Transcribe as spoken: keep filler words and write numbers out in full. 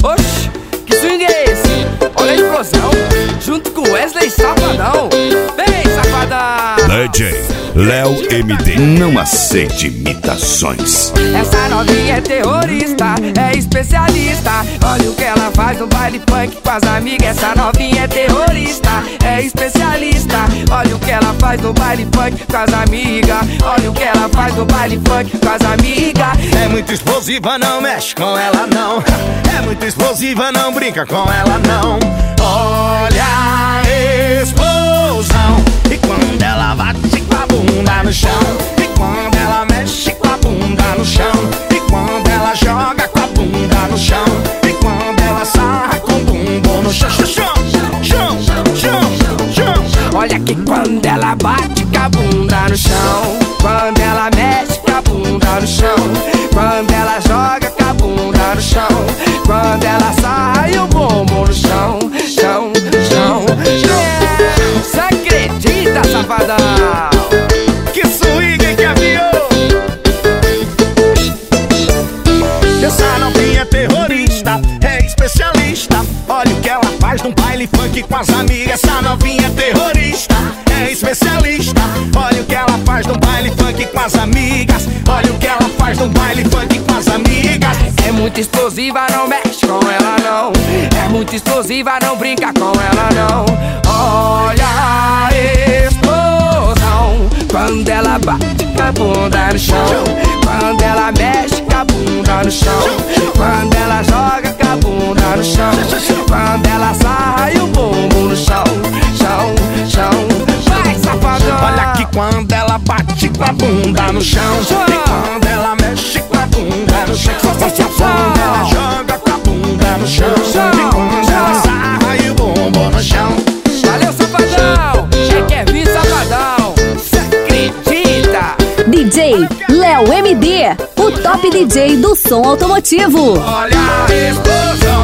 Oxi, que swing é esse? Olha a explosão, junto com Wesley Safadão. Vem, safadão! D J Léo M D. Não aceite imitações. Essa novinha é terrorista, é especialista. Olha o que ela faz no baile funk com as amigas. Essa novinha é terrorista, é especialista. Olha o que ela faz no baile funk com as amigas. Olha o que ela faz no baile funk com as amigas. É muito explosiva, não mexe com ela não. É muito explosiva, não brinca com ela não. Olha a explosão. E quando ela bate com a bunda no chão. E quando ela mexe com a bunda no chão. E quando ela joga com a bunda no chão. E quando ela sarra com o bumbum no chão. Chão, chão, chão, chão. Olha que quando ela bate com a bunda no chão. Quando ela mexe com a bunda no chão. Quando ela joga com a bunda no chão. Quando ela sarra e o bumbum no chão. Chão, chão, chão. Você acredita, safadão? Que swing que aviou. Essa novinha é terrorista, é especialista. Olha o que ela faz num baile funk com as amigas. Essa novinha é terrorista, é especialista. Olha o que ela faz num baile funk com as amigas. Olha o que ela faz num baile funk com as amigas. É muito explosiva, não mexe com ela não. É muito explosiva, não brinca com ela não. Olha a explosão. Quando ela bate com a bunda no chão. Quando ela mexe com a bunda no chão. Quando ela joga com a bunda no chão. Quando ela sarra e o bumbum no chão. Chão, chão. Vai, safadão. Olha que quando ela bate com a bunda no chão. E quando ela mexe com a bunda no chão. Quando ela joga com a bunda no chão. E quando ela sarra e o bumbum no chão. Valeu, safadão. Já quer vir, safadão? Cê acredita? D J Léo M D, o top D J do som automotivo. Olha a explosão.